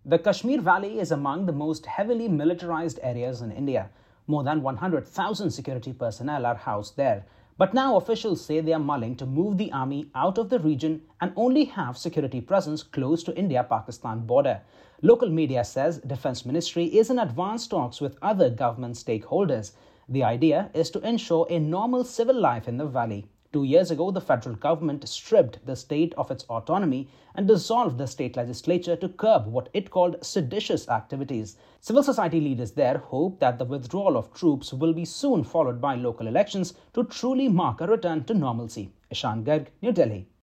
The Kashmir Valley is among the most heavily militarized areas in India. More than 100,000 security personnel are housed there. But now officials say they are mulling to move the army out of the region and only have security presence close to India-Pakistan border. Local media says Defense Ministry is in advanced talks with other government stakeholders. The idea is to ensure a normal civil life in the valley. 2 years ago, the federal government stripped the state of its autonomy and dissolved the state legislature to curb what it called seditious activities. Civil society leaders there hope that the withdrawal of troops will be soon followed by local elections to truly mark a return to normalcy. Ishan Garg, New Delhi.